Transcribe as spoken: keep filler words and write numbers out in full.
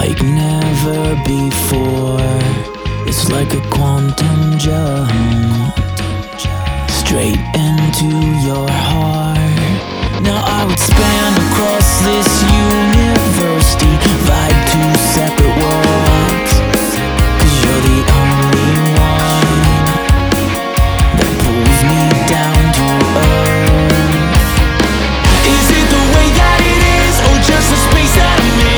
like never before. It's like a quantum jump straight into your heart. Now I would span across this universe to